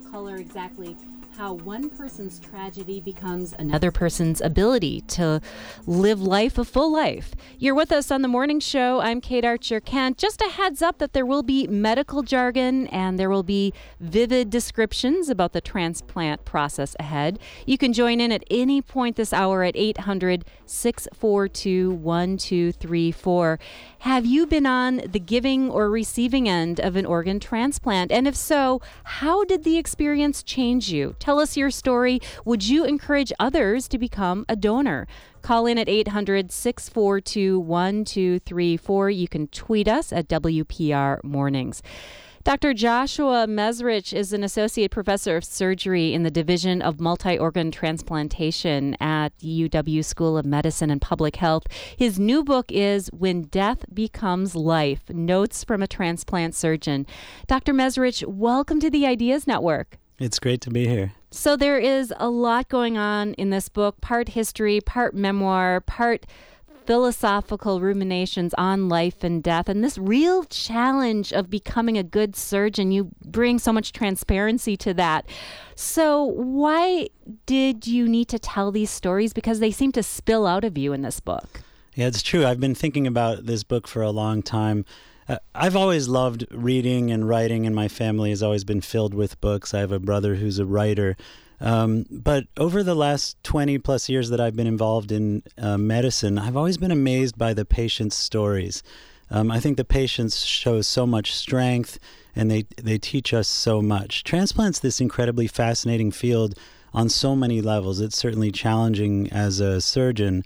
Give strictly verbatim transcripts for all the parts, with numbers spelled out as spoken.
color exactly how one person's tragedy becomes another person's ability to live life, a full life. You're with us on the morning show. I'm Kate Archer-Kent. Just a heads up that there will be medical jargon and there will be vivid descriptions about the transplant process ahead. You can join in at any point this hour at eight hundred, six four two, one two three four. Have you been on the giving or receiving end of an organ transplant? And if so, how did the experience change you? Tell us your story. Would you encourage others to become a donor? Call in at eight hundred, six four two, one two three four. You can tweet us at W P R Mornings. Doctor Joshua Mezrich is an associate professor of surgery in the Division of Multi-Organ Transplantation at the U W School of Medicine and Public Health. His new book is When Death Becomes Life, Notes from a Transplant Surgeon. Doctor Mezrich, welcome to the Ideas Network. It's great to be here. So there is a lot going on in this book, part history, part memoir, part philosophical ruminations on life and death, and this real challenge of becoming a good surgeon. You bring so much transparency to that. So why did you need to tell these stories? Because they seem to spill out of you in this book. Yeah, it's true. I've been thinking about this book for a long time. Uh, I've always loved reading and writing, and my family has always been filled with books. I have a brother who's a writer. Um, but over the last twenty plus years that I've been involved in uh, medicine, I've always been amazed by the patients' stories. Um, I think the patients show so much strength, and they, they teach us so much. Transplant's this incredibly fascinating field on so many levels. It's certainly challenging as a surgeon.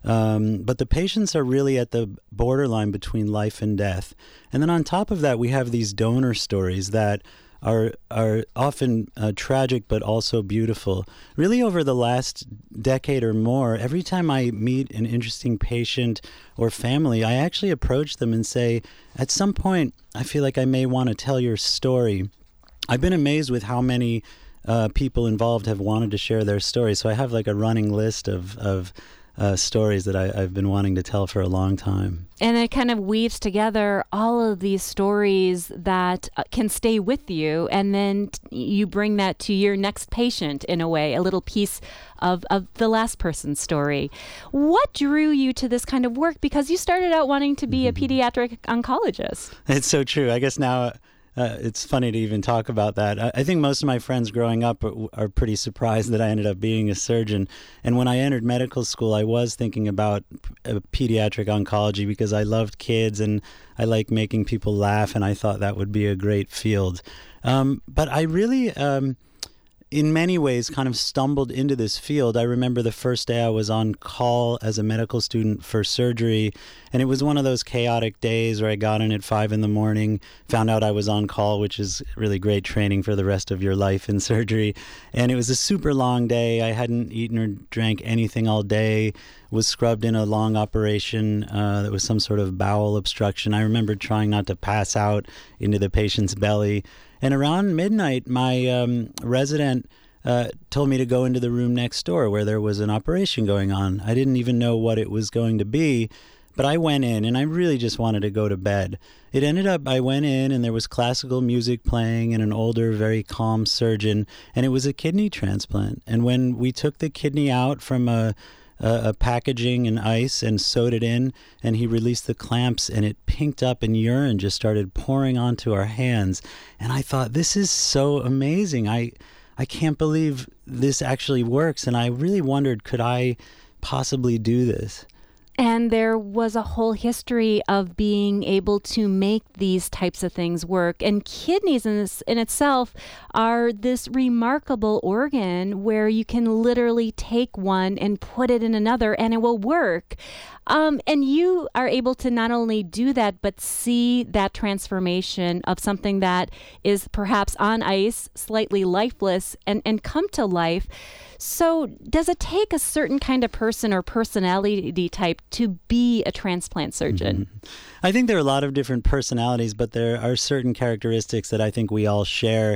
Um, but the patients are really at the borderline between life and death. And then on top of that, we have these donor stories that are are often uh, tragic but also beautiful. Really, over the last decade or more, every time I meet an interesting patient or family, I actually approach them and say, at some point, I feel like I may want to tell your story. I've been amazed with how many uh, people involved have wanted to share their story. So I have like a running list of of Uh, stories that I, I've been wanting to tell for a long time. And it kind of weaves together all of these stories that uh, can stay with you, and then t- you bring that to your next patient in a way, a little piece of, of the last person's story. What drew you to this kind of work? Because you started out wanting to be a pediatric oncologist. It's so true. I guess now Uh, it's funny to even talk about that. I, I think most of my friends growing up are, are pretty surprised that I ended up being a surgeon. And when I entered medical school, I was thinking about uh, pediatric oncology because I loved kids and I like making people laugh, and I thought that would be a great field. Um, but I really, um, in many ways, kind of stumbled into this field. I remember the first day I was on call as a medical student for surgery, and it was one of those chaotic days where I got in at five in the morning, found out I was on call, which is really great training for the rest of your life in surgery. And it was a super long day. I hadn't eaten or drank anything all day, was scrubbed in a long operation uh, that was some sort of bowel obstruction. I remember trying not to pass out into the patient's belly. And around midnight, my um, resident uh, told me to go into the room next door where there was an operation going on. I didn't even know what it was going to be, but I went in, and I really just wanted to go to bed. It ended up, I went in, and there was classical music playing and an older, very calm surgeon, and it was a kidney transplant. And when we took the kidney out from a Uh, a packaging and ice and sewed it in, and he released the clamps, and it pinked up and urine just started pouring onto our hands. And I thought, this is so amazing. I I can't believe this actually works. And I really wondered, could I possibly do this? And there was a whole history of being able to make these types of things work. And kidneys in, this, in itself are this remarkable organ where you can literally take one and put it in another and it will work. Um, and you are able to not only do that, but see that transformation of something that is perhaps on ice, slightly lifeless, and, and come to life. So does it take a certain kind of person or personality type to be a transplant surgeon? Mm-hmm. I think there are a lot of different personalities, but there are certain characteristics that I think we all share.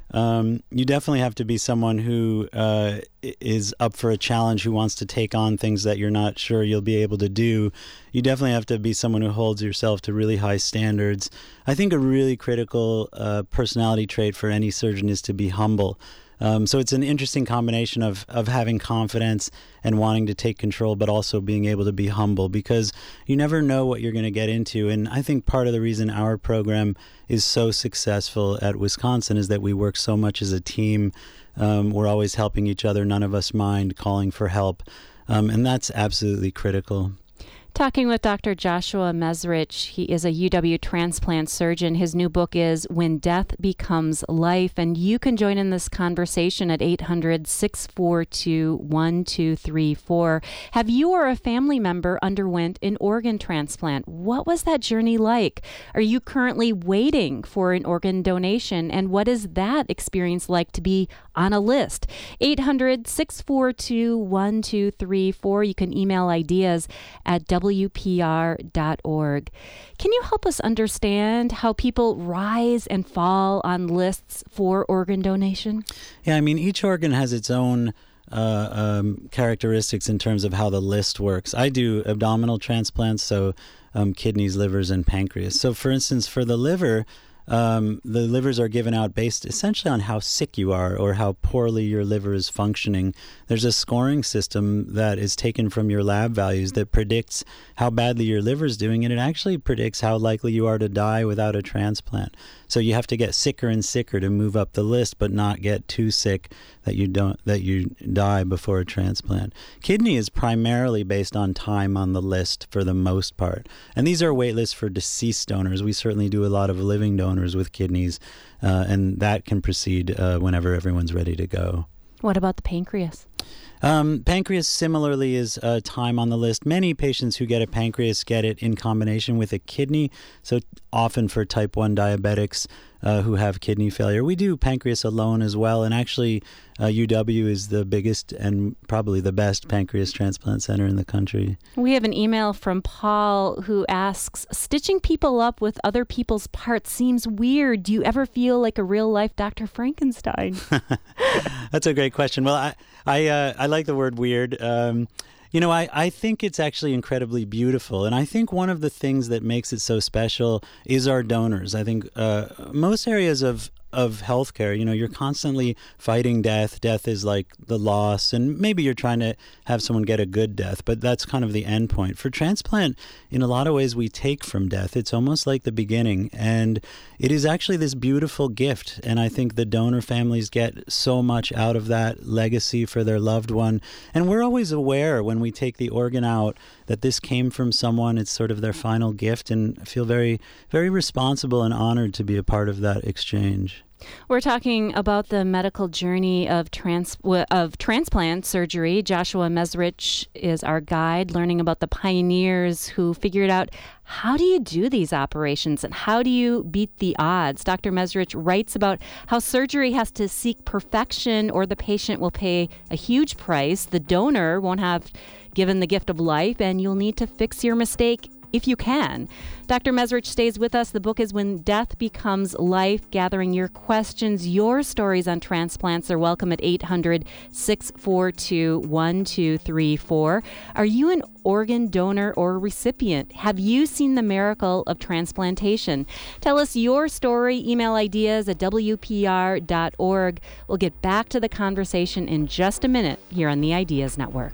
Um, you definitely have to be someone who uh, is up for a challenge, who wants to take on things that you're not sure you'll be able to do. You definitely have to be someone who holds yourself to really high standards. I think a really critical uh, personality trait for any surgeon is to be humble. Um, so it's an interesting combination of, of having confidence and wanting to take control, but also being able to be humble, because you never know what you're going to get into. And I think part of the reason our program is so successful at Wisconsin is that we work so much as a team. Um, we're always helping each other. None of us mind calling for help. Um, and that's absolutely critical. Talking with Doctor Joshua Mezrich. He is a U W transplant surgeon. His new book is When Death Becomes Life, and you can join in this conversation at eight hundred, six four two, one two three four. Have you or a family member underwent an organ transplant? What was that journey like? Are you currently waiting for an organ donation, and what is that experience like to be on a list? eight hundred, six four two, one two three four. You can email ideas at W P R dot org. Can you help us understand how people rise and fall on lists for organ donation? Yeah, I mean, each organ has its own uh, um, characteristics in terms of how the list works. I do abdominal transplants, so um, kidneys, livers, and pancreas. So, for instance, for the liver, Um, the livers are given out based essentially on how sick you are or how poorly your liver is functioning. There's a scoring system that is taken from your lab values that predicts how badly your liver is doing, and it actually predicts how likely you are to die without a transplant. So you have to get sicker and sicker to move up the list, but not get too sick that you don't that you die before a transplant. Kidney is primarily based on time on the list for the most part, and these are wait lists for deceased donors. We certainly do a lot of living donors with kidneys, uh, and that can proceed uh, whenever everyone's ready to go. What about the pancreas? Um, pancreas similarly is uh, time on the list. Many patients who get a pancreas get it in combination with a kidney. So often for type one diabetics uh, who have kidney failure, we do pancreas alone as well. And actually, uh, U W is the biggest and probably the best pancreas transplant center in the country. We have an email from Paul who asks, stitching people up with other people's parts seems weird. Do you ever feel like a real-life Doctor Frankenstein? That's a great question. Well, I I, uh, I like the word weird. Um, you know, I, I think it's actually incredibly beautiful. And I think one of the things that makes it so special is our donors. I think uh, most areas of of healthcare, you know, you're constantly fighting death. Death is like the loss, and maybe you're trying to have someone get a good death, but that's kind of the end point. For transplant, in a lot of ways, we take from death. It's almost like the beginning, and it is actually this beautiful gift, and I think the donor families get so much out of that legacy for their loved one, and we're always aware when we take the organ out that this came from someone. It's sort of their final gift, and I feel very, very responsible and honored to be a part of that exchange. We're talking about the medical journey of trans of transplant surgery. Joshua Mezrich is our guide, learning about the pioneers who figured out how do you do these operations and how do you beat the odds. Doctor Mezrich writes about how surgery has to seek perfection or the patient will pay a huge price. The donor won't have given the gift of life, and you'll need to fix your mistake if you can. Doctor Mezrich stays with us. The book is When Death Becomes Life, gathering your questions. Your stories on transplants are welcome at eight hundred, six four two, one two three four. Are you an organ donor or recipient? Have you seen the miracle of transplantation? Tell us your story. Email ideas at W P R dot org. We'll get back to the conversation in just a minute here on the Ideas Network.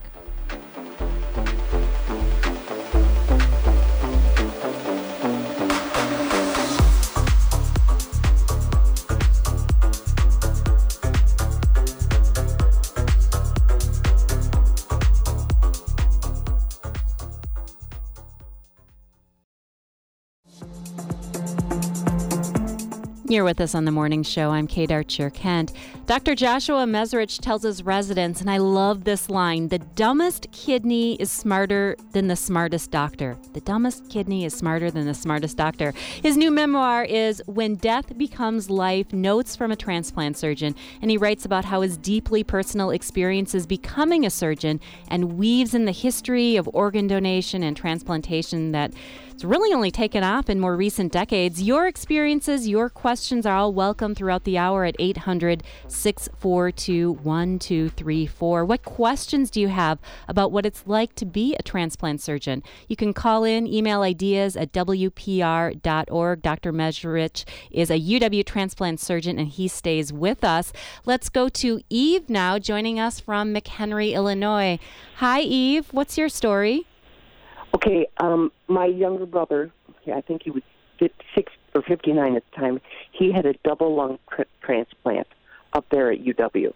You're with us on the morning show. I'm Kate Archer-Kent. Doctor Joshua Mezrich tells his residents, and I love this line, the dumbest kidney is smarter than the smartest doctor. The dumbest kidney is smarter than the smartest doctor. His new memoir is When Death Becomes Life, Notes from a Transplant Surgeon, and he writes about how his deeply personal experiences becoming a surgeon and weaves in the history of organ donation and transplantation that it's really only taken off in more recent decades. Your experiences, your questions are all welcome throughout the hour at eight hundred, six four two, one two three four. What questions do you have about what it's like to be a transplant surgeon? You can call in, email ideas at w p r dot org. Doctor Mezrich is a U W transplant surgeon, and he stays with us. Let's go to Eve now, joining us from McHenry, Illinois. Hi, Eve. What's your story? Okay, um, my younger brother, yeah, I think he was fifty-six or fifty-nine at the time, he had a double lung tr- transplant up there at U W.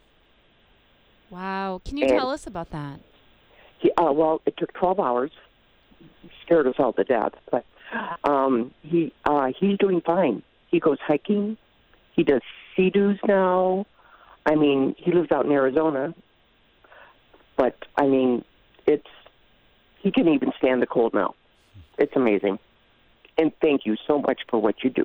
Wow. Can you and tell us about that? He, uh, well, it took twelve hours. It scared us all to death, but um, he uh, he's doing fine. He goes hiking. He does sea-doos now. I mean, he lives out in Arizona. But, I mean, it's he can even stand the cold now. It's amazing. And thank you so much for what you do.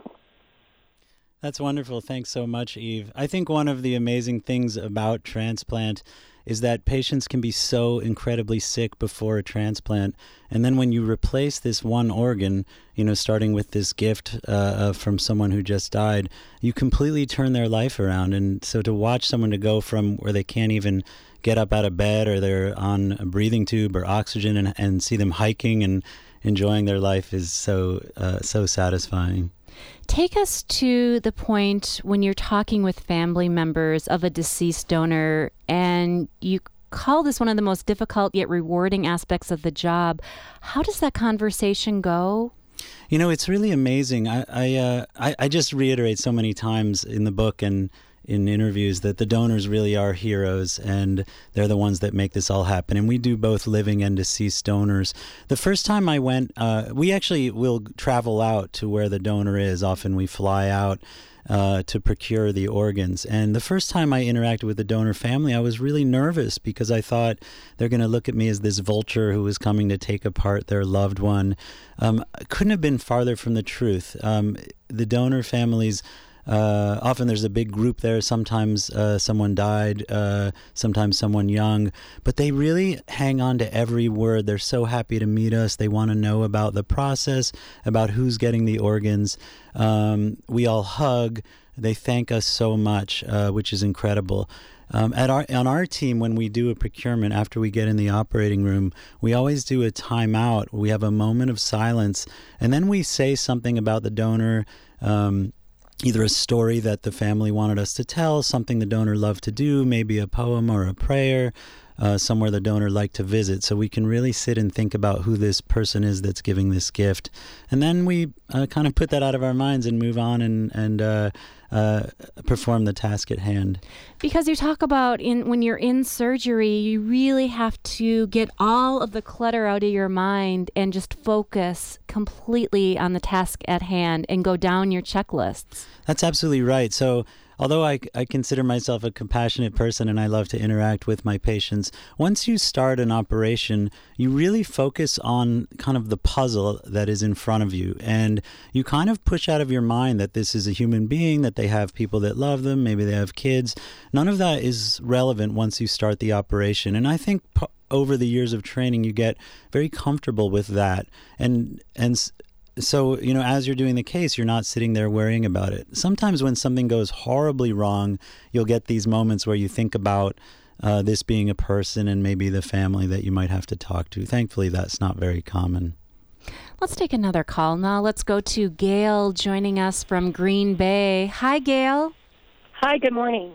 That's wonderful. Thanks so much, Eve. I think one of the amazing things about transplant is that patients can be so incredibly sick before a transplant. And then when you replace this one organ, you know, starting with this gift uh, uh, from someone who just died, you completely turn their life around. And so to watch someone to go from where they can't even get up out of bed or they're on a breathing tube or oxygen and, and see them hiking and enjoying their life is so uh, so satisfying. Take us to the point when you're talking with family members of a deceased donor, and you call this one of the most difficult yet rewarding aspects of the job. How does that conversation go? You know, it's really amazing. I I, uh, I I just reiterate so many times in the book and in interviews that the donors really are heroes, and they're the ones that make this all happen. And we do both living and deceased donors. The first time I went, uh, we actually will travel out to where the donor is. Often we fly out uh, to procure the organs. And the first time I interacted with the donor family, I was really nervous because I thought they're going to look at me as this vulture who was coming to take apart their loved one. Um, couldn't have been farther from the truth. Um, the donor families, Uh, often there's a big group there. Sometimes uh, someone died, uh, sometimes someone young, but they really hang on to every word. They're so happy to meet us. They want to know about the process, about who's getting the organs. Um, we all hug. They thank us so much, uh, which is incredible. Um, at our on our team, when we do a procurement, after we get in the operating room, we always do a timeout. We have a moment of silence, and then we say something about the donor, um, either a story that the family wanted us to tell, something the donor loved to do, maybe a poem or a prayer, uh, somewhere the donor liked to visit. So we can really sit and think about who this person is that's giving this gift. And then we uh, kind of put that out of our minds and move on and, and uh, uh, perform the task at hand. Because you talk about in when you're in surgery, you really have to get all of the clutter out of your mind and just focus completely on the task at hand and go down your checklists. That's absolutely right. So although I, I consider myself a compassionate person and I love to interact with my patients, once you start an operation, you really focus on kind of the puzzle that is in front of you. And you kind of push out of your mind that this is a human being, that they have people that love them, maybe they have kids. None of that is relevant once you start the operation. And I think p- over the years of training, you get very comfortable with that. And, and So, you know, as you're doing the case, you're not sitting there worrying about it. Sometimes when something goes horribly wrong, you'll get these moments where you think about uh, this being a person and maybe the family that you might have to talk to. Thankfully, that's not very common. Let's take another call now. Let's go to Gail joining us from Green Bay. Hi, Gail. Hi, good morning.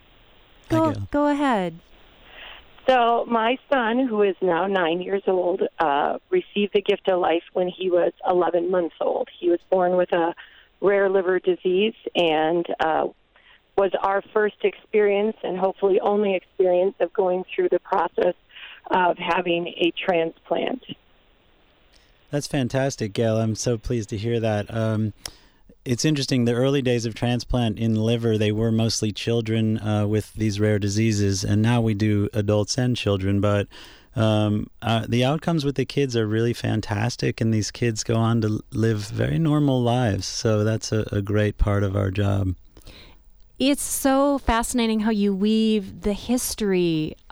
Go, Hi, Gail. go ahead. So my son, who is now nine years old, uh, received the gift of life when he was eleven months old. He was born with a rare liver disease and uh, was our first experience and hopefully only experience of going through the process of having a transplant. That's fantastic, Gail. I'm so pleased to hear that. Um, It's interesting, the early days of transplant in liver, they were mostly children uh, with these rare diseases, and now we do adults and children, but um, uh, the outcomes with the kids are really fantastic, and these kids go on to live very normal lives, so that's a, a great part of our job. It's so fascinating how you weave the history of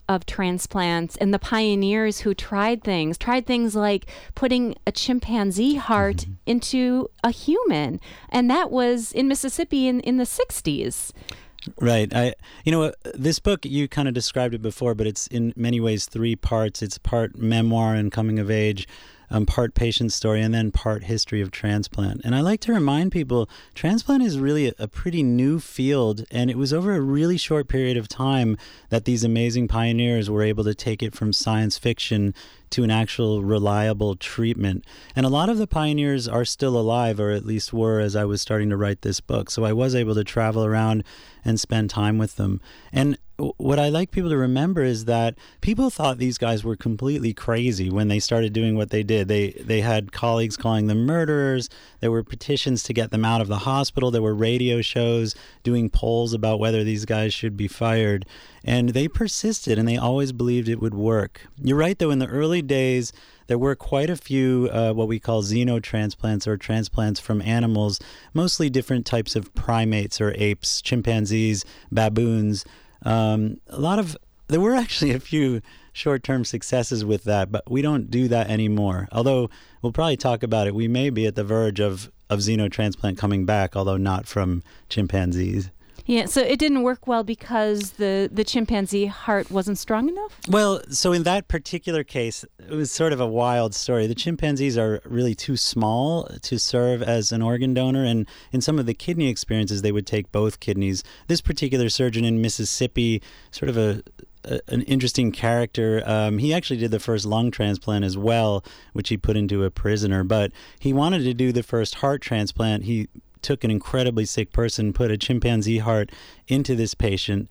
of transplants and the pioneers who tried things, tried things like putting a chimpanzee heart mm-hmm. into a human. And that was in Mississippi in, in the sixties. Right. I, you know, this book, you kind of described it before, but it's in many ways three parts. It's part memoir and coming of age, um, part patient story, and then part history of transplant. And I like to remind people, transplant is really a, a pretty new field, and it was over a really short period of time that these amazing pioneers were able to take it from science fiction to an actual reliable treatment. And a lot of the pioneers are still alive, or at least were as I was starting to write this book. So I was able to travel around and spend time with them. And what I like people to remember is that people thought these guys were completely crazy when they started doing what they did. They they had colleagues calling them murderers. There were petitions to get them out of the hospital. There were radio shows doing polls about whether these guys should be fired. And they persisted, and they always believed it would work. You're right, though, in the early days, there were quite a few uh, what we call xenotransplants, or transplants from animals, mostly different types of primates or apes, chimpanzees, baboons. Um, a lot of, there were actually a few short-term successes with that, but we don't do that anymore. Although we'll probably talk about it. We may be at the verge of, of xenotransplant coming back, although not from chimpanzees. Yeah, so it didn't work well because the, the chimpanzee heart wasn't strong enough? Well, so in that particular case, it was sort of a wild story. The chimpanzees are really too small to serve as an organ donor, and in some of the kidney experiences, they would take both kidneys. This particular surgeon in Mississippi, sort of a A, an interesting character. Um, he actually did the first lung transplant as well, which he put into a prisoner, but he wanted to do the first heart transplant. He took an incredibly sick person, put a chimpanzee heart into this patient.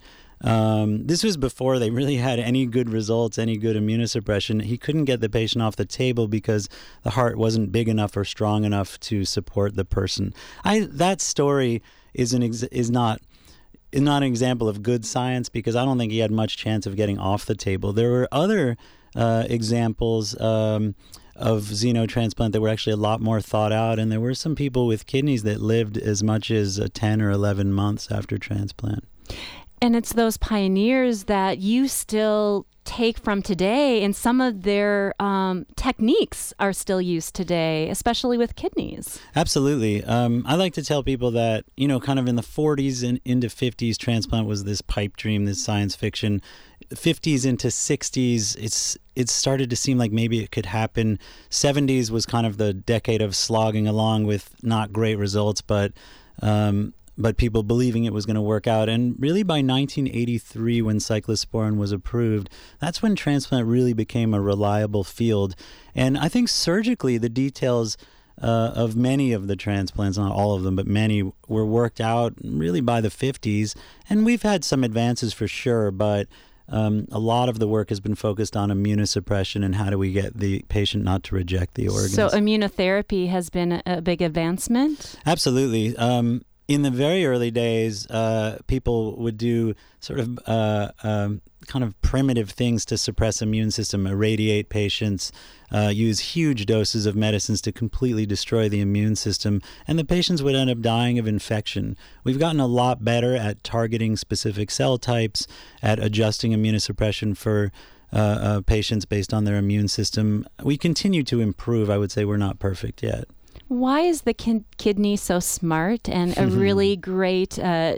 Um, this was before they really had any good results, any good immunosuppression. He couldn't get the patient off the table because the heart wasn't big enough or strong enough to support the person. I that story is an ex- is not is not an example of good science, because I don't think he had much chance of getting off the table. There were other uh, examples um, of xenotransplant that were actually a lot more thought out, and there were some people with kidneys that lived as much as uh, ten or eleven months after transplant. And it's those pioneers that you still take from today, and some of their um, techniques are still used today, especially with kidneys. Absolutely. Um, I like to tell people that, you know, kind of in the forties and into fifties, transplant was this pipe dream, this science fiction. fifties into sixties, it's it started to seem like maybe it could happen. seventies was kind of the decade of slogging along with not great results, but um, but people believing it was going to work out. And really by nineteen eighty-three, when cyclosporin was approved, that's when transplant really became a reliable field. And I think surgically, the details uh, of many of the transplants, not all of them, but many, were worked out really by the fifties. And we've had some advances for sure, but Um, a lot of the work has been focused on immunosuppression and how do we get the patient not to reject the organs. So immunotherapy has been a big advancement? Absolutely. Um, in the very early days, uh, people would do sort of uh, um, kind of primitive things to suppress immune system, irradiate patients, uh, use huge doses of medicines to completely destroy the immune system, and the patients would end up dying of infection. We've gotten a lot better at targeting specific cell types, at adjusting immunosuppression for uh, uh, patients based on their immune system. We continue to improve. I would say we're not perfect yet. Why is the kin- kidney so smart and a really great uh,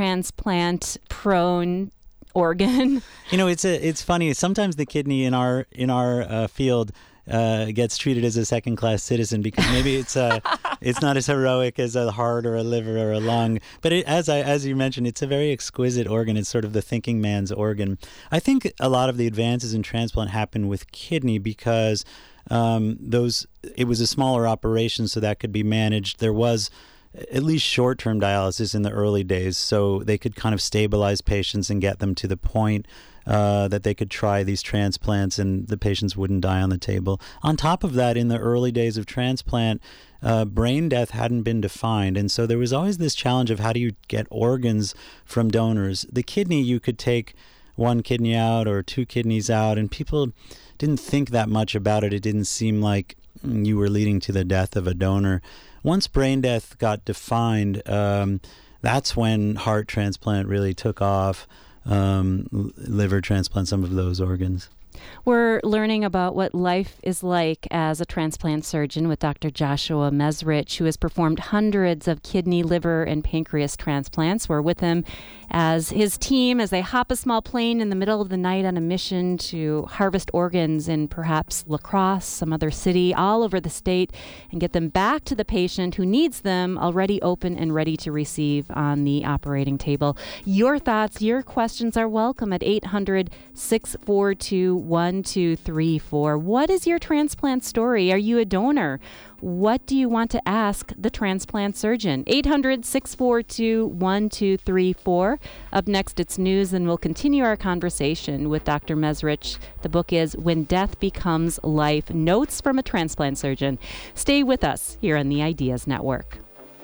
transplant-prone organ? You know, it's a, it's funny. Sometimes the kidney in our in our uh, field uh, gets treated as a second-class citizen because maybe it's uh, it's not as heroic as a heart or a liver or a lung. But it, as I as you mentioned, it's a very exquisite organ. It's sort of the thinking man's organ. I think a lot of the advances in transplant happen with kidney because um, those it was a smaller operation, so that could be managed. There was at least short-term dialysis in the early days, so they could kind of stabilize patients and get them to the point uh, that they could try these transplants and the patients wouldn't die on the table. On top of that, in the early days of transplant, uh, brain death hadn't been defined, and so there was always this challenge of how do you get organs from donors. The kidney, you could take one kidney out or two kidneys out, and people didn't think that much about it. It didn't seem like you were leading to the death of a donor. Once brain death got defined, um, that's when heart transplant really took off. um, liver transplant, some of those organs. We're learning about what life is like as a transplant surgeon with Doctor Joshua Mezrich, who has performed hundreds of kidney, liver, and pancreas transplants. We're with him as his team as they hop a small plane in the middle of the night on a mission to harvest organs in perhaps La Crosse, some other city, all over the state, and get them back to the patient who needs them already open and ready to receive on the operating table. Your thoughts, your questions are welcome at eight hundred, six four two, one two three four. What is your transplant story? Are you a donor? What do you want to ask the transplant surgeon? eight hundred, six four two, one two three four. Up next, it's news, and we'll continue our conversation with Doctor Mezrich. The book is When Death Becomes Life, Notes from a Transplant Surgeon. Stay with us here on the Ideas Network.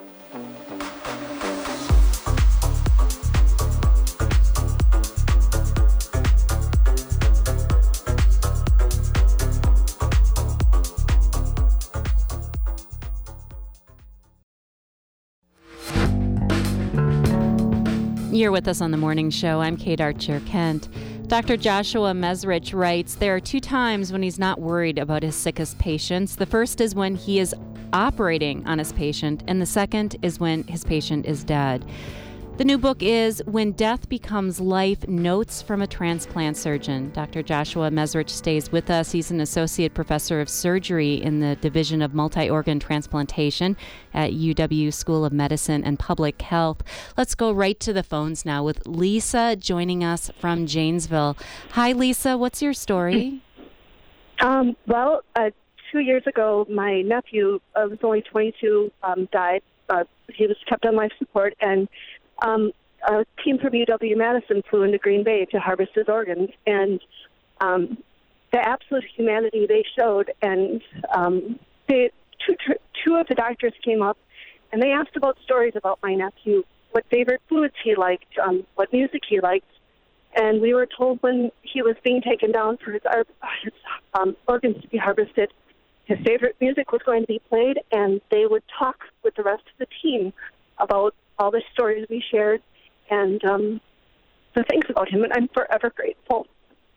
You're with us on the morning show. I'm Kate Archer-Kent. Doctor Joshua Mezrich writes, there are two times when he's not worried about his sickest patients. The first is when he is operating on his patient, and the second is when his patient is dead. The new book is When Death Becomes Life, Notes from a Transplant Surgeon. Doctor Joshua Mezrich stays with us. He's an associate professor of surgery in the Division of Multi-Organ Transplantation at U W School of Medicine and Public Health. Let's go right to the phones now with Lisa joining us from Janesville. Hi, Lisa. What's your story? Um, well, uh, two years ago, my nephew, uh, was only twenty-two, um, died. Uh, he was kept on life support, and Um, a team from U W-Madison flew into Green Bay to harvest his organs, and um, the absolute humanity they showed, and um, they, two, two of the doctors came up, and they asked about stories about my nephew, what favorite foods he liked, um, what music he liked, and we were told when he was being taken down for his, his um, organs to be harvested, his favorite music was going to be played, and they would talk with the rest of the team about all the stories we shared and um, the things about him, and I'm forever grateful.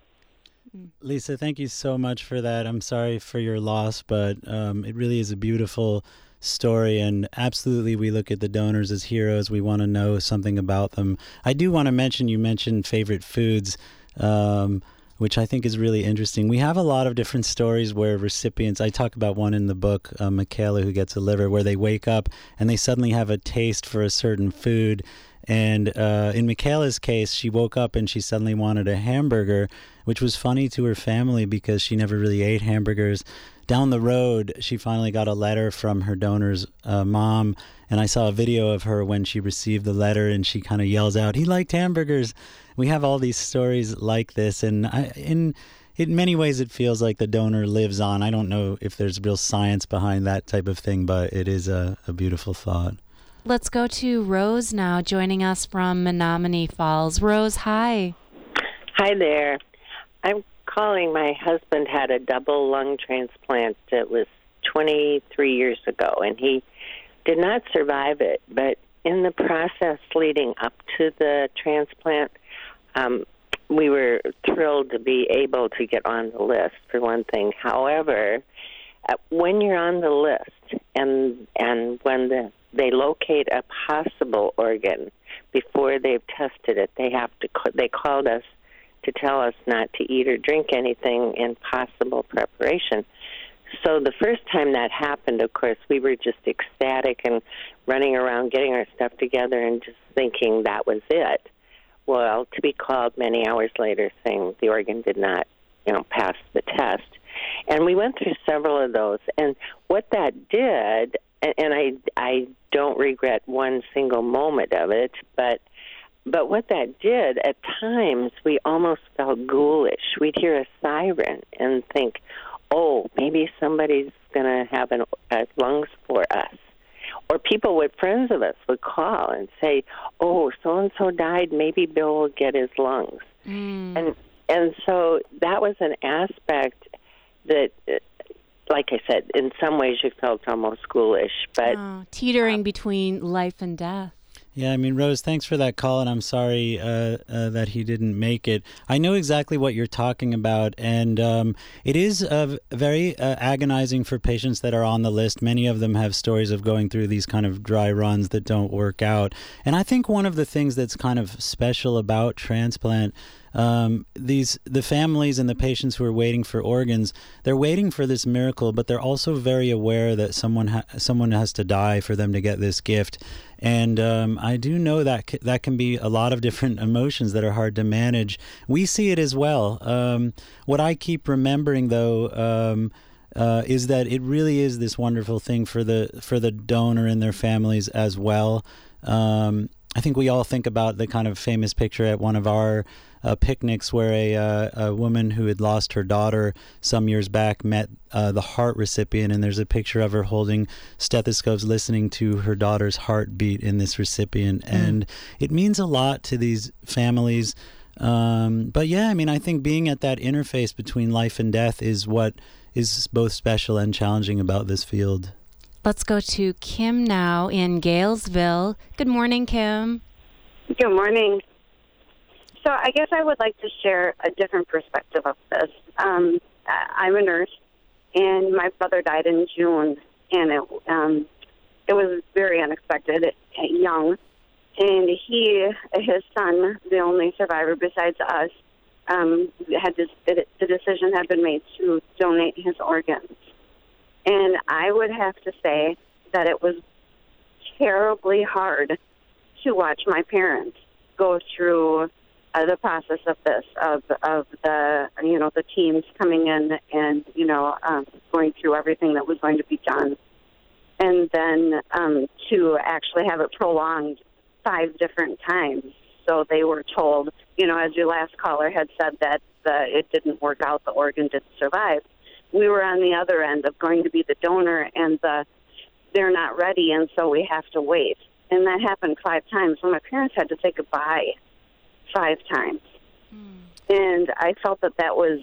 Lisa, thank you so much for that. I'm sorry for your loss, but um, it really is a beautiful story, and absolutely we look at the donors as heroes. We want to know something about them. I do want to mention, you mentioned favorite foods, um, which I think is really interesting. We have a lot of different stories where recipients, I talk about one in the book, uh, Michaela, who gets a liver, where they wake up and they suddenly have a taste for a certain food. And uh, in Michaela's case, she woke up and she suddenly wanted a hamburger, which was funny to her family because she never really ate hamburgers. Down the road, she finally got a letter from her donor's uh, mom, and I saw a video of her when she received the letter, and she kind of yells out, "He liked hamburgers." We have all these stories like this, and I, in in many ways it feels like the donor lives on. I don't know if there's real science behind that type of thing, but it is a, a beautiful thought. Let's go to Rose now, joining us from Menominee Falls. Rose, hi. Hi there. I'm calling. My husband had a double lung transplant. It was twenty-three years ago, and he did not survive it. But in the process leading up to the transplant, um, we were thrilled to be able to get on the list, for one thing. However, uh, when you're on the list and and when the, they locate a possible organ before they've tested it, they have to. They called us to tell us not to eat or drink anything in possible preparation. So the first time that happened, of course, we were just ecstatic and running around getting our stuff together and just thinking that was it. Well, to be called many hours later saying the organ did not, you know, pass the test. And we went through several of those. And what that did, and I, I don't regret one single moment of it, but But what that did, at times, we almost felt ghoulish. We'd hear a siren and think, oh, maybe somebody's going to have an, uh, lungs for us. Or people with friends of us would call and say, oh, so-and-so died, maybe Bill will get his lungs. Mm. And and so that was an aspect that, like I said, in some ways you felt almost ghoulish. But oh, teetering um, between life and death. Yeah, I mean, Rose, thanks for that call, and I'm sorry uh, uh, that he didn't make it. I know exactly what you're talking about, and um, it is uh, very uh, agonizing for patients that are on the list. Many of them have stories of going through these kind of dry runs that don't work out. And I think one of the things that's kind of special about transplant, um, these the families and the patients who are waiting for organs, they're waiting for this miracle, but they're also very aware that someone ha- someone has to die for them to get this gift. And um, I do know that c- that can be a lot of different emotions that are hard to manage. We see it as well. Um, what I keep remembering, though, um, uh, is that it really is this wonderful thing for the for the donor and their families as well. Um, I think we all think about the kind of famous picture at one of our uh, picnics where a, uh, a woman who had lost her daughter some years back met uh, the heart recipient, and there's a picture of her holding stethoscopes listening to her daughter's heartbeat in this recipient. Mm. And it means a lot to these families. Um, but yeah, I mean, I think being at that interface between life and death is what is both special and challenging about this field. Let's go to Kim now in Galesville. Good morning, Kim. Good morning. So I guess I would like to share a different perspective of this. Um, I'm a nurse, and my brother died in June, and it, um, it was very unexpected, young. And he, his son, the only survivor besides us, um, had this, the decision had been made to donate his organs. And I would have to say that it was terribly hard to watch my parents go through uh, the process of this, of of the, you know, the teams coming in and, you know, um, going through everything that was going to be done. And then um, to actually have it prolonged five different times. So they were told, you know, as your last caller had said, that the, it didn't work out, the organ didn't survive. We were on the other end of going to be the donor, and the they're not ready, and so we have to wait. And that happened five times. So my parents had to say goodbye five times. Mm. And I felt that that was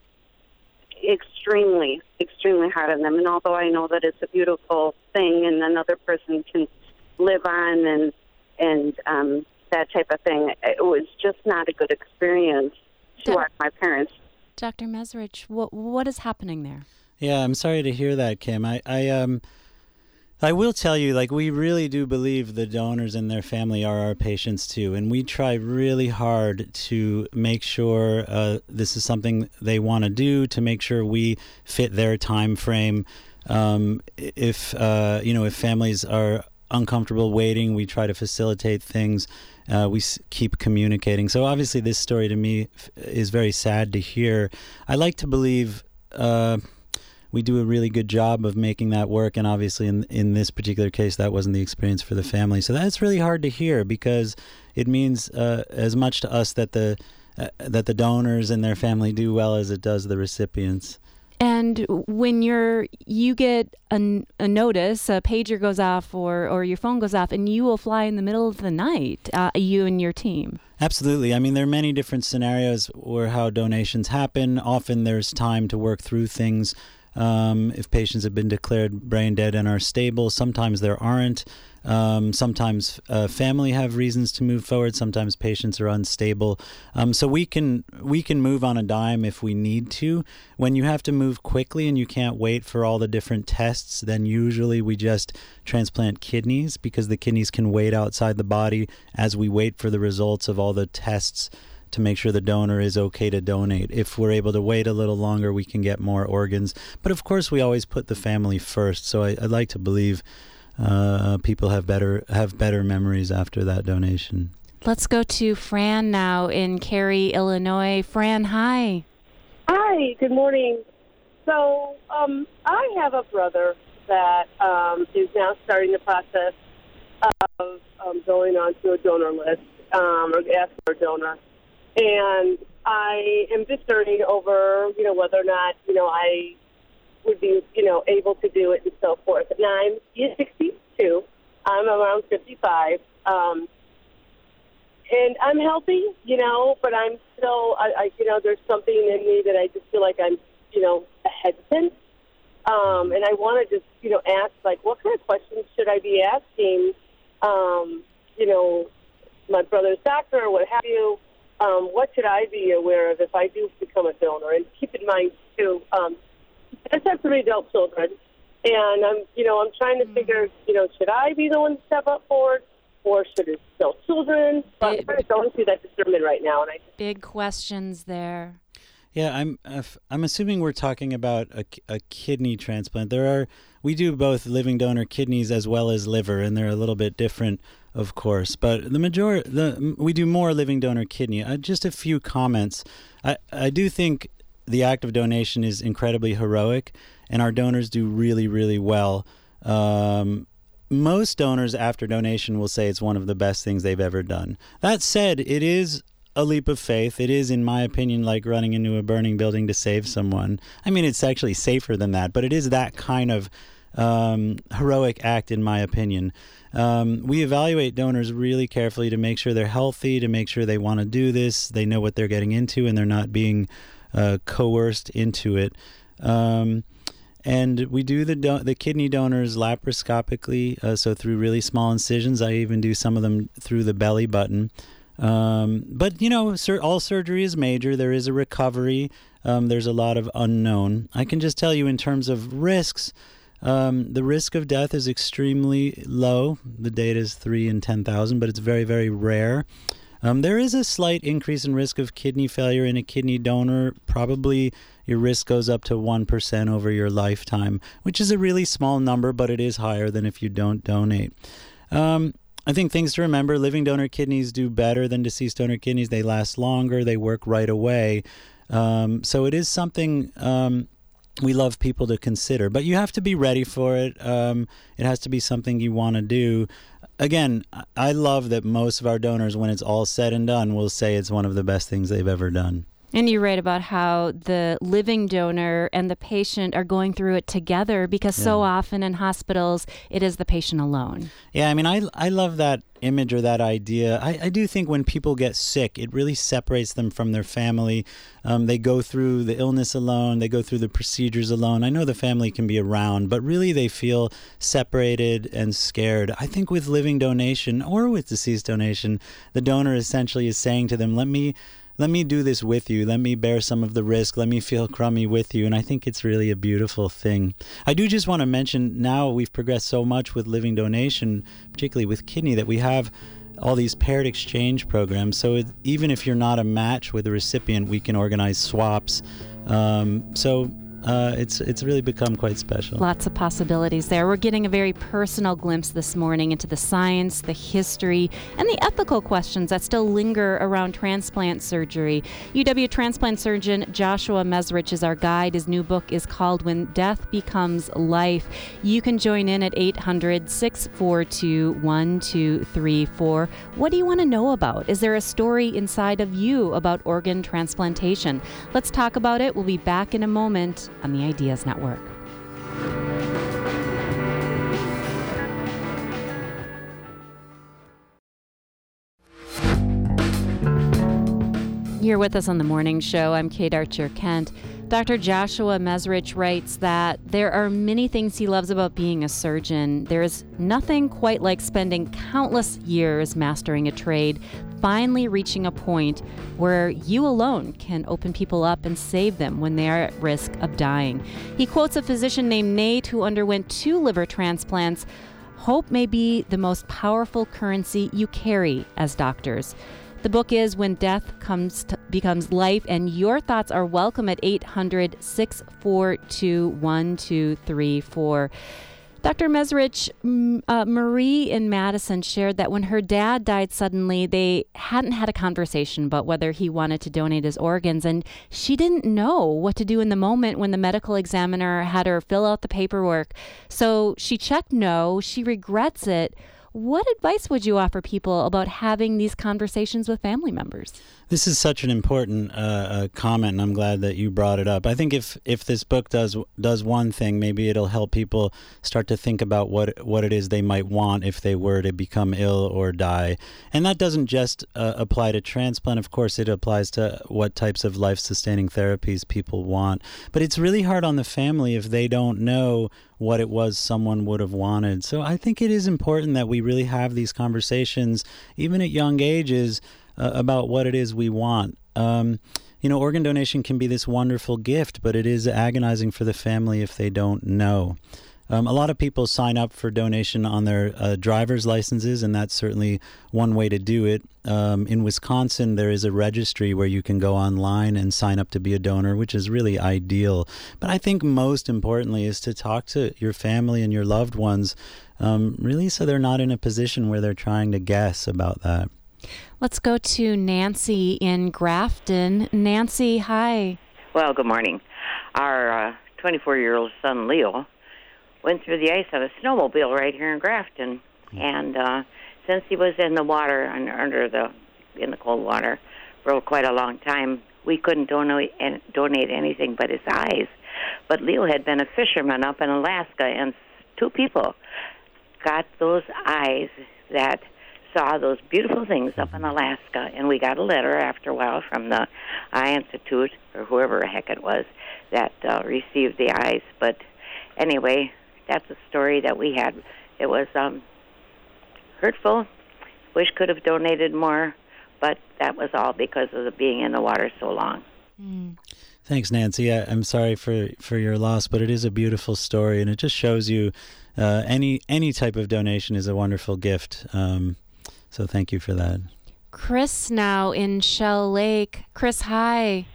extremely, extremely hard on them. And although I know that it's a beautiful thing and another person can live on and, and um, that type of thing, it was just not a good experience to Do- watch my parents. Doctor Mesrich, what what is happening there? Yeah, I'm sorry to hear that, Kim. I, I um I will tell you, like, we really do believe the donors and their family are our patients too, and we try really hard to make sure uh, this is something they want to do, to make sure we fit their time frame. Um, if uh, you know, if families are uncomfortable waiting, we try to facilitate things. Uh, we s- keep communicating. So obviously this story to me f- is very sad to hear. I like to believe uh, we do a really good job of making that work, and obviously in in this particular case that wasn't the experience for the family. So that's really hard to hear, because it means uh, as much to us that the uh, that the donors and their family do well as it does the recipients. And when you're, you get a, a notice, a pager goes off, or, or your phone goes off, and you will fly in the middle of the night, uh, you and your team. Absolutely. I mean, there are many different scenarios where how donations happen. Often there's time to work through things. Um, if patients have been declared brain dead and are stable, sometimes there aren't. Um, sometimes uh, family have reasons to move forward. Sometimes patients are unstable. Um, so we can we can move on a dime if we need to. When you have to move quickly and you can't wait for all the different tests, then usually we just transplant kidneys, because the kidneys can wait outside the body as we wait for the results of all the tests to make sure the donor is okay to donate. If we're able to wait a little longer, we can get more organs. But of course, we always put the family first. So I, I'd like to believe uh, people have better have better memories after that donation. Let's go to Fran now in Cary, Illinois. Fran, hi. Hi, good morning. So um, I have a brother that um, is now starting the process of um, going onto a donor list, um, or asking for a donor. And I am discerning over, you know, whether or not, you know, I would be, you know, able to do it and so forth. And I'm he's sixty-two. I'm around fifty-five. Um, and I'm healthy, you know, but I'm still, I, I, you know, there's something in me that I just feel like I'm, you know, hesitant. Um, and I want to just, you know, ask, like, what kind of questions should I be asking um, you know, my brother's doctor or what have you, um, what should I be aware of if I do become a donor? And keep in mind, too, um, I just have three adult children, and I'm, you know, I'm trying to figure, you know, should I be the one to step up forward, or should it still children? So I'm kind of going through that discernment right now, and I big questions there. Yeah, I'm uh, I'm assuming we're talking about a, a kidney transplant. There are we do both living donor kidneys as well as liver, and they're a little bit different, of course. But the majority, the we do more living donor kidney. Uh, just a few comments. I I do think the act of donation is incredibly heroic, and our donors do really really well. Um, most donors after donation will say it's one of the best things they've ever done. That said, it is a leap of faith. It is, in my opinion, like running into a burning building to save someone. I mean, it's actually safer than that, but it is that kind of um, heroic act, in my opinion. Um, we evaluate donors really carefully to make sure they're healthy, to make sure they want to do this, they know what they're getting into, and they're not being uh, coerced into it. Um, and we do the do- the kidney donors laparoscopically, uh, so through really small incisions. I even do some of them through the belly button. Um, but, you know, sur- all surgery is major. There is a recovery. Um, there's a lot of unknown. I can just tell you in terms of risks, um, the risk of death is extremely low. The data is three in ten thousand, but it's very, very rare. Um, there is a slight increase in risk of kidney failure in a kidney donor. Probably your risk goes up to one percent over your lifetime, which is a really small number, but it is higher than if you don't donate. Um, I think things to remember, living donor kidneys do better than deceased donor kidneys. They last longer. They work right away. Um, so it is something um, we love people to consider. But you have to be ready for it. Um, it has to be something you want to do. Again, I love that most of our donors, when it's all said and done, will say it's one of the best things they've ever done. And you write about how the living donor and the patient are going through it together because yeah. so often in hospitals, it is the patient alone. Yeah, I mean, I I love that image or that idea. I, I do think when people get sick, it really separates them from their family. Um, they go through the illness alone. They go through the procedures alone. I know the family can be around, but really they feel separated and scared. I think with living donation or with deceased donation, the donor essentially is saying to them, let me... Let me do this with you. Let me bear some of the risk. Let me feel crummy with you. And I think it's really a beautiful thing. I do just want to mention now we've progressed so much with living donation, particularly with kidney, that we have all these paired exchange programs. So it, even if you're not a match with a recipient, we can organize swaps. Um, so uh, it's it's really become quite special. Lots of possibilities there. We're getting a very personal glimpse this morning into the science, the history, and the ethical questions that still linger around transplant surgery. U W transplant surgeon Joshua Mezrich is our guide. His new book is called When Death Becomes Life. You can join in at eight hundred, six four two, one two three four. What do you want to know about? Is there a story inside of you about organ transplantation? Let's talk about it. We'll be back in a moment on the Ideas Network. You're with us on the morning show. I'm Kate Archer-Kent. Doctor Joshua Mezrich writes that there are many things he loves about being a surgeon. There is nothing quite like spending countless years mastering a trade, finally reaching a point where you alone can open people up and save them when they are at risk of dying. He quotes a physician named Nate who underwent two liver transplants. Hope may be the most powerful currency you carry as doctors. The book is When Death Comes to, Becomes Life, and your thoughts are welcome at eight hundred, six four two, one two three four. Doctor Mezrich, uh, Marie in Madison shared that when her dad died suddenly, they hadn't had a conversation about whether he wanted to donate his organs, and she didn't know what to do in the moment when the medical examiner had her fill out the paperwork. So she checked no, she regrets it. What advice would you offer people about having these conversations with family members? This is such an important uh, uh, comment, and I'm glad that you brought it up. I think if, if this book does does one thing, maybe it'll help people start to think about what what it is they might want if they were to become ill or die. And that doesn't just uh, apply to transplant. Of course, it applies to what types of life-sustaining therapies people want. But it's really hard on the family if they don't know what it was someone would have wanted. So I think it is important that we really have these conversations, even at young ages, uh, about what it is we want. Um, you know, organ donation can be this wonderful gift, but it is agonizing for the family if they don't know. Um, a lot of people sign up for donation on their uh, driver's licenses, and that's certainly one way to do it. Um, in Wisconsin, there is a registry where you can go online and sign up to be a donor, which is really ideal. But I think most importantly is to talk to your family and your loved ones, um, really so they're not in a position where they're trying to guess about that. Let's go to Nancy in Grafton. Nancy, hi. Well, good morning. Our uh, twenty-four-year-old son, Leo, went through the ice on a snowmobile right here in Grafton. And uh, since he was in the water, and under the in the cold water, for quite a long time, we couldn't donate, donate anything but his eyes. But Leo had been a fisherman up in Alaska, and two people got those eyes that saw those beautiful things up in Alaska, and we got a letter after a while from the Eye Institute, or whoever the heck it was, that uh, received the eyes. But anyway, that's a story that we had. It was um, hurtful. Wish could have donated more, but that was all because of the being in the water so long. Mm. Thanks, Nancy. I, I'm sorry for, for your loss, but it is a beautiful story, and it just shows you uh, any any type of donation is a wonderful gift. Um, so thank you for that. Chris now in Shell Lake. Chris, hi.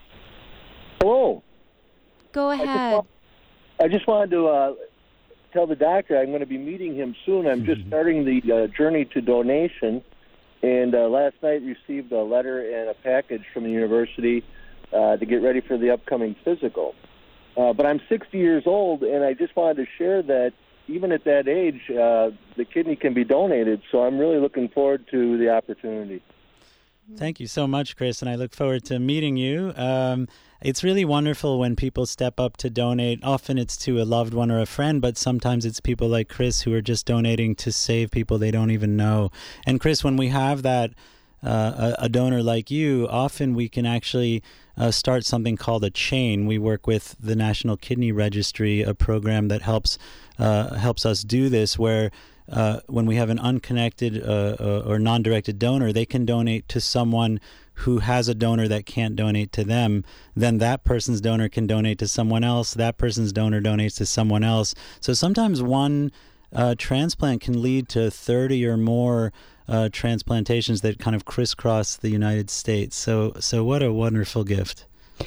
Hello. Go I ahead. just, I just wanted to uh, tell the doctor I'm going to be meeting him soon. I'm just starting the uh, journey to donation, and uh, last night received a letter and a package from the university uh, to get ready for the upcoming physical. Uh, but I'm sixty years old, and I just wanted to share that even at that age, uh, the kidney can be donated, so I'm really looking forward to the opportunity. Thank you so much, Chris, and I look forward to meeting you. Um, it's really wonderful when people step up to donate. Often it's to a loved one or a friend, but sometimes it's people like Chris who are just donating to save people they don't even know. And Chris, when we have that, uh, a, a donor like you, often we can actually uh, start something called a chain. We work with the National Kidney Registry, a program that helps uh, helps us do this, where Uh, when we have an unconnected uh, uh, or non-directed donor, they can donate to someone who has a donor that can't donate to them. Then that person's donor can donate to someone else. That person's donor donates to someone else. So sometimes one uh, transplant can lead to thirty or more uh, transplantations that kind of crisscross the United States. So, so what a wonderful gift.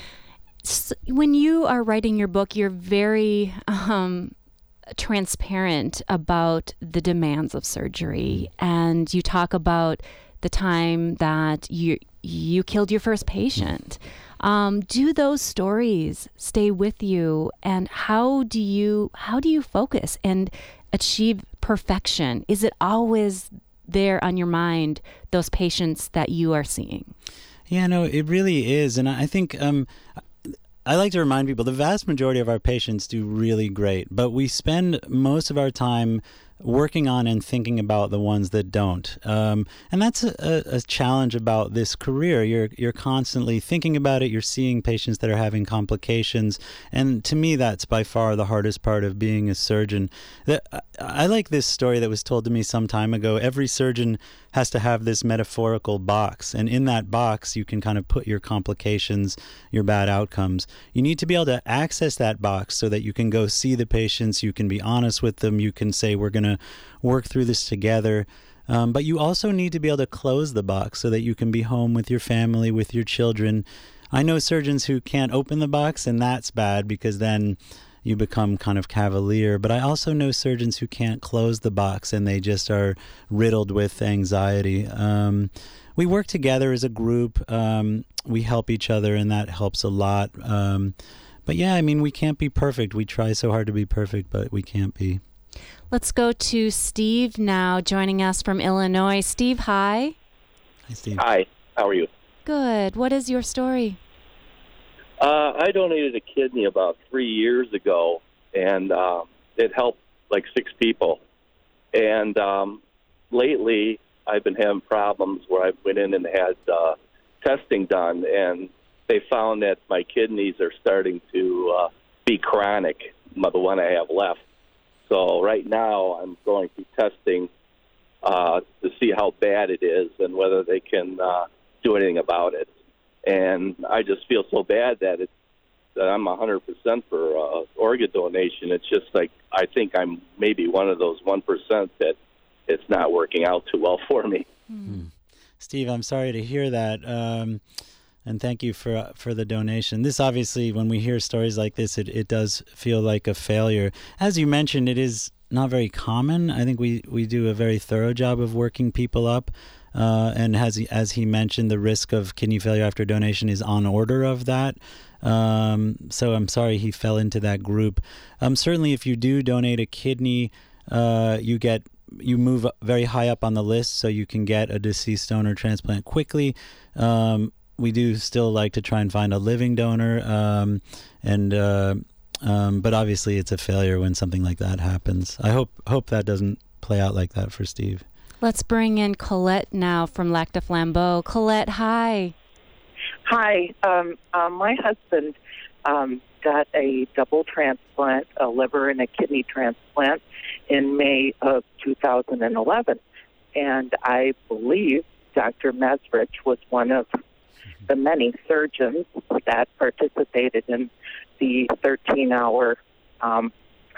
So when you are writing your book, you're very Um, transparent about the demands of surgery, and you talk about the time that you you killed your first patient. Um, do those stories stay with you, and how do you how do you focus and achieve perfection? Is it always there on your mind, those patients that you are seeing? Yeah, no, it really is, and I think um, I like to remind people the vast majority of our patients do really great, but we spend most of our time working on and thinking about the ones that don't. Um, and that's a, a challenge about this career. You're you're constantly thinking about it. You're seeing patients that are having complications. And to me, that's by far the hardest part of being a surgeon. I like this story that was told to me some time ago. Every surgeon has to have this metaphorical box. And in that box, you can kind of put your complications, your bad outcomes. You need to be able to access that box so that you can go see the patients. You can be honest with them. You can say, we're going to work through this together. Um, but you also need to be able to close the box so that you can be home with your family, with your children. I know surgeons who can't open the box, and that's bad because then you become kind of cavalier. But I also know surgeons who can't close the box and they just are riddled with anxiety. Um, we work together as a group. Um, we help each other, and that helps a lot. Um, but yeah, I mean, we can't be perfect. We try so hard to be perfect, but we can't be. Let's go to Steve now, joining us from Illinois. Steve, hi. Hi, Steve. Hi. How are you? Good. What is your story? Uh, I donated a kidney about three years ago, and uh, it helped like six people. And um, lately, I've been having problems where I went in and had uh, testing done, and they found that my kidneys are starting to uh, be chronic, the one I have left. So right now, I'm going through testing uh, to see how bad it is and whether they can uh, do anything about it. And I just feel so bad that it's that I'm one hundred percent for uh, organ donation. It's just like I think I'm maybe one of those one percent that it's not working out too well for me. Hmm. Steve, I'm sorry to hear that, um, and thank you for uh, for the donation. This obviously, when we hear stories like this, it, it does feel like a failure. As you mentioned, it is not very common. I think we, we do a very thorough job of working people up. Uh, and as he, as he mentioned, the risk of kidney failure after donation is on order of that. Um, so I'm sorry he fell into that group. Um, certainly, if you do donate a kidney, uh, you get you move very high up on the list, so you can get a deceased donor transplant quickly. Um, we do still like to try and find a living donor, um, and uh, um, but obviously it's a failure when something like that happens. I hope hope that doesn't play out like that for Steve. Let's bring in Colette now from Lac du Flambeau. Colette, hi. Hi. Um, uh, my husband um, got a double transplant, a liver and a kidney transplant, in May of two thousand eleven. And I believe Doctor Mesrich was one of the many surgeons that participated in the thirteen-hour um,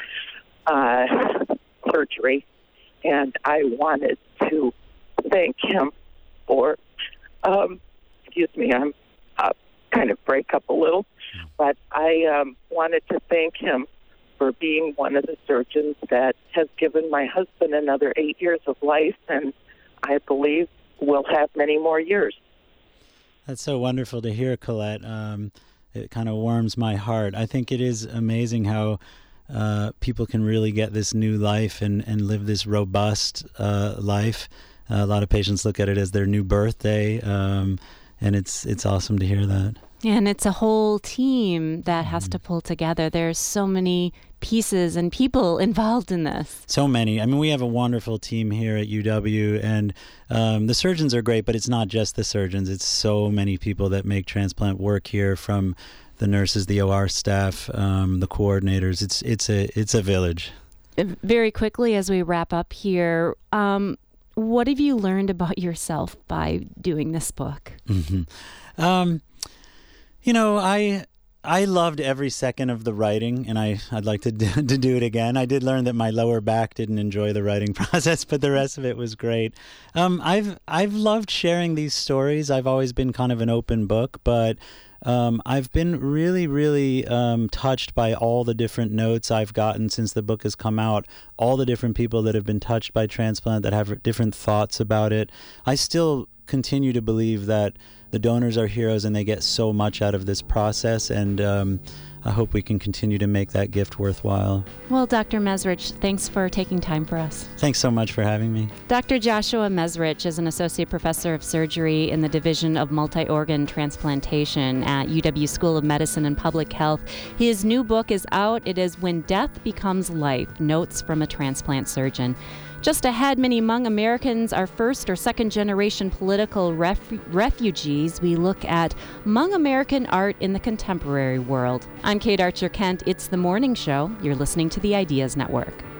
uh, surgery. And I wanted to thank him for, um, excuse me, I'm uh, kind of break up a little, but I um, wanted to thank him for being one of the surgeons that has given my husband another eight years of life, and I believe will have many more years. That's so wonderful to hear, Colette. Um, it kind of warms my heart. I think it is amazing how Uh, people can really get this new life and, and live this robust uh, life. Uh, a lot of patients look at it as their new birthday, um, and it's it's awesome to hear that. And it's a whole team that has to pull together. There's so many pieces and people involved in this. So many. I mean, we have a wonderful team here at U W, and um, the surgeons are great, but it's not just the surgeons. It's so many people that make transplant work here, from the nurses, the O R staff, um, the coordinators. It's it's a it's a village. Very quickly, as we wrap up here, um, what have you learned about yourself by doing this book? Mm-hmm. Um, you know, I I loved every second of the writing, and I I'd like to do, to do it again. I did learn that my lower back didn't enjoy the writing process, but the rest of it was great. Um, I've I've loved sharing these stories. I've always been kind of an open book, but Um, I've been really, really um, touched by all the different notes I've gotten since the book has come out, all the different people that have been touched by transplant, that have different thoughts about it. I still continue to believe that the donors are heroes and they get so much out of this process, and um, I hope we can continue to make that gift worthwhile. Well, Doctor Mesrich, thanks for taking time for us. Thanks so much for having me. Doctor Joshua Mesrich is an associate professor of surgery in the Division of Multi-Organ Transplantation at U W School of Medicine and Public Health. His new book is out. It is When Death Becomes Life, Notes from a Transplant Surgeon. Just ahead, many Hmong Americans are first or second generation political ref- refugees. We look at Hmong American art in the contemporary world. I'm Kate Archer Kent. It's The Morning Show. You're listening to the Ideas Network.